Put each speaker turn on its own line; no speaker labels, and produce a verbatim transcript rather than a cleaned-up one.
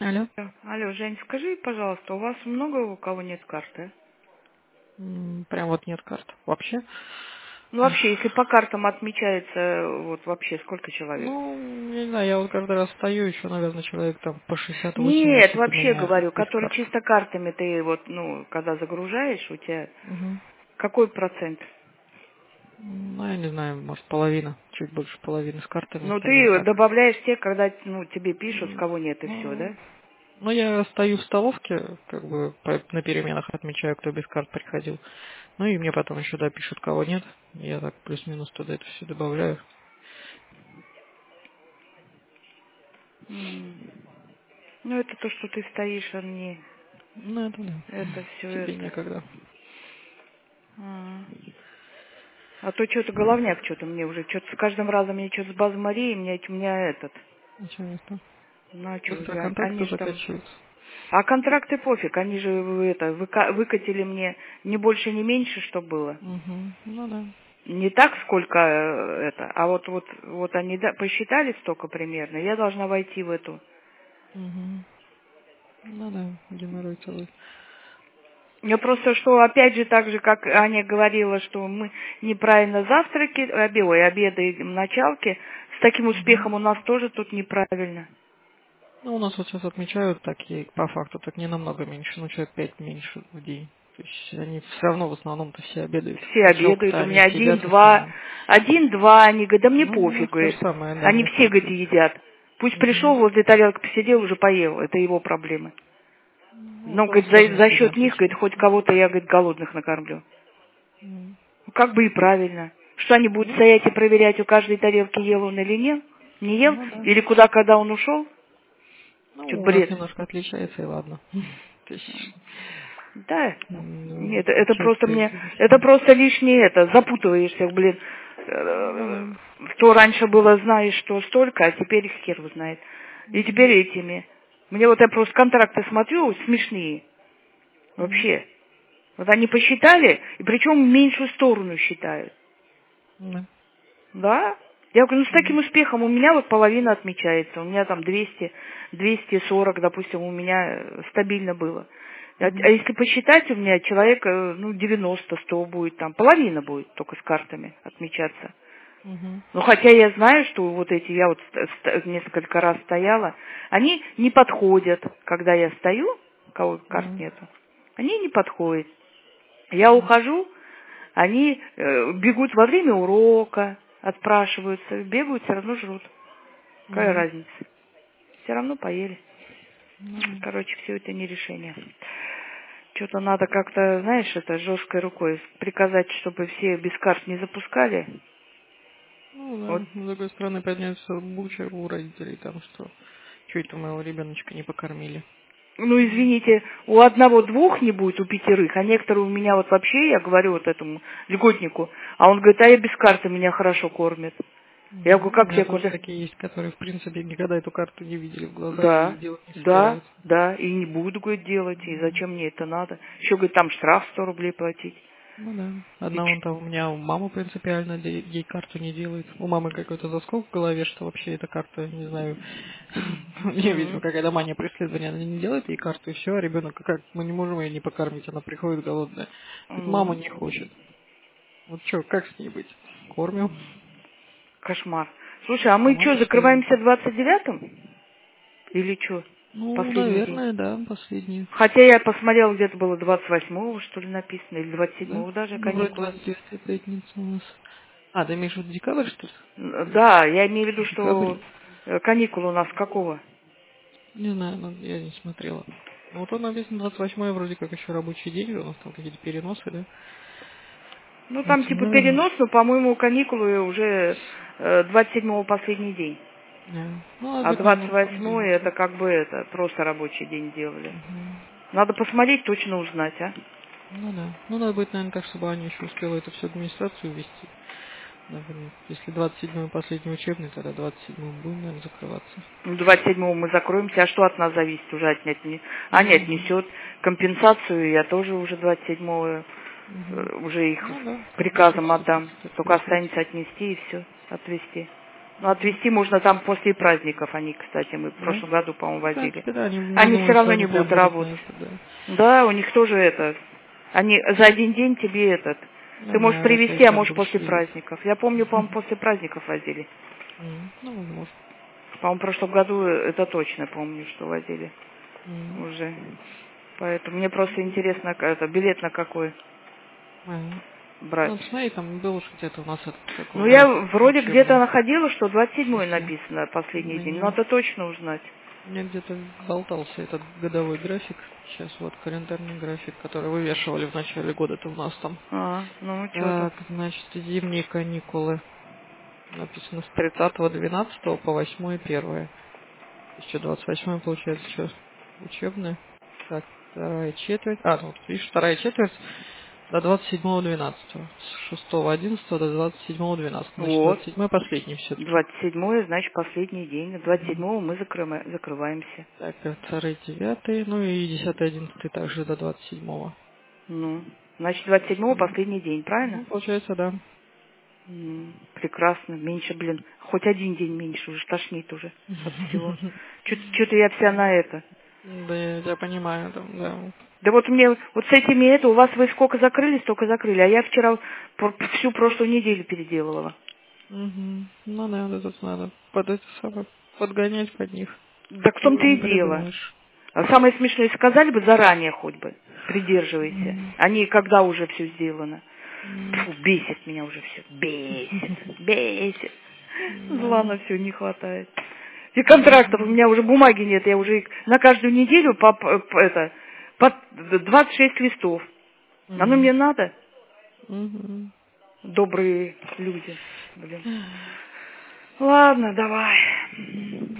Алло.
Алло, Жень, скажи, пожалуйста, у вас много у кого нет карты?
М, Прям вот нет карт. Вообще?
Ну, вообще, если по картам отмечается, вот вообще, сколько человек?
Ну, я не знаю, я вот каждый раз встаю, еще, наверное, человек там по
Нет,
шестьдесят-восемьдесят у
вообще
меня
говорю,
без
который
карт.
чисто картами ты вот, ну, когда загружаешь, у тебя
Угу.
какой процент?
Ну, я не знаю, может, половина, чуть больше половины с картами,
Ну,
остальные
ты
так.
добавляешь те, когда, ну, тебе пишут,
М,
кого нет, и все,
Ну,
да?
ну, я стою в столовке, как бы по- на переменах отмечаю, кто без карт приходил. Ну и мне потом еще допишут, кого нет. Я так плюс-минус туда это все добавляю.
М. Ну, это то, что ты стоишь, а не
Ну, это да.
это все
Тебе
это.
некогда.
А, А то что-то головняк, что-то мне уже, что-то с каждым разом мне что-то с базы Марии, мне, у меня этот,
Ничего не стало.
начал
Быстро
уже,
контракты
они же там.
заканчиваются.
А контракты пофиг, они же э, это, выка- выкатили мне не больше, не меньше, что было.
Угу. Ну да.
Не так, сколько э, это, а вот, вот, вот они да- посчитали столько примерно, я должна войти в эту.
Угу. Ну да, геморрой целый.
Я просто, что опять же, так же, как Аня говорила, что мы неправильно завтраки, обе, ой, обеды и началки, с таким
Угу.
успехом у нас тоже тут неправильно.
Ну, у нас вот сейчас отмечают так, и по факту так не намного меньше, ну, человек пять меньше в день. То есть они все равно в основном-то все обедают.
Все обедают,
Началка-то
у
они
меня
сидят в
один-два,
основном.
один-два, они говорят, да мне
Ну, у нас
пофиг,
то же
говорит.
самое, да,
Они
мне
все, говорит,
пофиг.
едят. Пусть пришел,
Угу.
возле тарелки посидел, уже поел, это его проблемы.
Ну,
Но,
вот у нас
говорит,
тоже
за,
не
за
сильно
счет них, говорит,
отличается.
хоть кого-то я, говорит, голодных накормлю.
М.
Ну, как бы и правильно. Что они будут
Ну,
стоять и проверять, у каждой тарелки ел он или нет? Не ел?
ну да.
Или куда, когда он ушел? Что-то
Ну, у нас
бред.
немножко отличается, и ладно. То есть,
Да.
ну,
Нет, это просто
четко
мне, это
известно.
просто лишнее это, запутываешься, блин.
Ну
Э,
да.
Что раньше было, знаешь, что столько, а теперь хер его знает. И
Угу.
теперь этими. Мне вот я просто контракты смотрю, смешные.
Угу.
Вообще. Вот они посчитали, и причем меньшую сторону считают.
Да.
Да? Я говорю, ну с таким
Угу.
успехом у меня вот половина отмечается. У меня там двести, двести сорок, допустим, у меня э, стабильно было. А, а
Угу.
если посчитать, у меня человек, э, ну, девяносто, сто будет там, половина будет только с картами отмечаться.
Угу.
Ну, хотя я знаю, что вот эти, я вот ст- ст- несколько раз стояла, они не подходят, когда я стою, у кого карт
Ну,
нету, они не подходят. Я
ну,
ухожу, они э, бегут во время урока, отпрашиваются, бегают, все равно жрут. Какая
угу.
разница? Все равно поели.
Ну, да.
Короче, все это не решение. Что-то надо как-то, знаешь, это жесткой рукой приказать, чтобы все без карт не запускали.
Ну,
Вот.
да. С другой стороны, подняется буча у родителей там, что что это моего ребеночка не покормили.
Ну,
М.
извините, у одного-двух не будет, у пятерых, а некоторые у меня вот вообще, я говорю вот этому льготнику, а он говорит, а я без карты, меня хорошо кормят. Я говорю,
Мгм. У
как
меня
тебе
тоже
куда?
такие есть, которые, в принципе, никогда эту карту не видели в глаза и
Да,
делать не
да,
собираются.
да, и не буду, говорит, делать, и
М.
зачем мне это надо? Еще, говорит, там штраф сто рублей платить.
Ну да.
И
Одна
ч-
вон там у меня мама принципиально де- ей карту не делает. У мамы какой-то заскок в голове, что вообще эта карта, не знаю, мне, видимо,
М,
какая-то мания преследования, она не делает ей карту, и все, а ребенок, как мы не можем ее не покормить, она приходит голодная. Говорит, мама
ну,
не хочет. Вот что, как с ней быть? Кормим.
кошмар. Слушай, а мы
Вот
что,
и все.
закрываемся двадцать девятым? Или что?
Ну,
Последний день?
наверное, да, последний.
Хотя я посмотрела, где-то было двадцать восьмого, что ли, написано, или двадцать
Да?
седьмого даже
Ну, вроде
каникулы.
двадцать девятая пятница у нас. А, ты имеешь в виду декабрь, что ли?
Н- Да, я имею в виду,
Декабрь?
что э, каникулы у нас какого?
Не знаю, ну, я не смотрела. Ну, вот он написано двадцать восьмое вроде как еще рабочий день, у нас там какие-то переносы, да?
Ну, там
Поэтому,
типа
наверное,
перенос, но, по-моему, каникулы уже э, двадцать седьмого последний день.
да. Ну, а
А
быть, наверное,
двадцать
на
восьмое
понедельник.
это как бы это, просто рабочий день делали.
Угу.
Надо посмотреть, точно узнать, а?
Ну да. Ну, надо быть, наверное, так, чтобы Аня еще успела это всю администрацию ввести. Наверное, если двадцать седьмой последний учебный, тогда двадцать седьмого будем, наверное, закрываться.
Ну, двадцать седьмого мы закроемся, а что от нас зависит? Уже отнять не... Аня
Угу.
отнесет компенсацию, я тоже уже двадцать седьмого
Угу.
э, уже их
Ну да,
приказом
отнесете,
отдам.
соответственно, так
Только
получается.
останется отнести и все, отвезти. Ну, отвезти можно там после праздников. Они, кстати, мы в
Да?
прошлом году, по-моему,
В
возили.
принципе, да, не, не
Они все
думаю, что
равно не
они прям
будут
будут на
работать.
это, да.
Да, у них тоже это. Они за один день тебе этот.
Ну,
Ты можешь
наверное, если
привезти,
они
а
там
можешь
будут
после
ездить.
праздников. Я помню, по-моему, после праздников возили.
М, Ну, возможно.
По-моему, в прошлом году это точно помню, что возили
М,
уже. Поэтому мне просто интересно, как это, билет на какой
Понятно.
брать.
Ну, посмотри, там был уж где-то у нас этот, как его,
Ну, я
график
вроде где-то
учебный
находила, что двадцать седьмой
числе.
написано
У
последний день.
меня,
Надо точно узнать.
у меня где-то болтался этот годовой график. Сейчас вот календарный график, который вывешивали в начале года-то у нас там.
А, ну, что там?
Так, значит, зимние каникулы. Написано с тридцатого двенадцатого по восьмое первое. Еще двадцать восьмое получается, что учебное. Так, вторая четверть. А, ну, вот, видишь, вторая четверть до двадцать седьмого двенадцатого. С шестого одиннадцатого до двадцать седьмого двенадцатого. Значит,
Вот.
двадцать седьмой последний все-таки.
двадцать седьмое, значит, последний день. двадцать седьмого мы закрыма- закрываемся.
Так, а второй, девятый, ну и десятый, одиннадцатый также до двадцать седьмого.
Ну, значит, двадцать седьмого последний день, правильно?
Ну, получается, да.
М, прекрасно. Меньше, блин. Хоть один день меньше, уже тошнит уже от всего. Что-то я вся на это.
Да, я тебя понимаю, там, да.
Да вот мне, вот с этими это, у вас вы сколько закрыли, столько закрыли. А я вчера пр- всю прошлую неделю переделывала.
Угу. Ну, надо, тут надо под это самое, подгонять под них.
Так в
Чего
том-то и
не
дело.
придумаешь.
А самое смешное, сказали бы заранее хоть бы, придерживайся.
М,
Они когда уже все сделано.
м,
Фу, бесит меня уже все. Бесит, бесит. Зла
Да.
на все не хватает. И контрактов у
Мгм.
меня уже бумаги нет. Я уже их на каждую неделю по, по- по- это, по двадцать шесть листов. Оно
М,
мне надо?
мгм.
Добрые люди. Блин. Ладно, давай.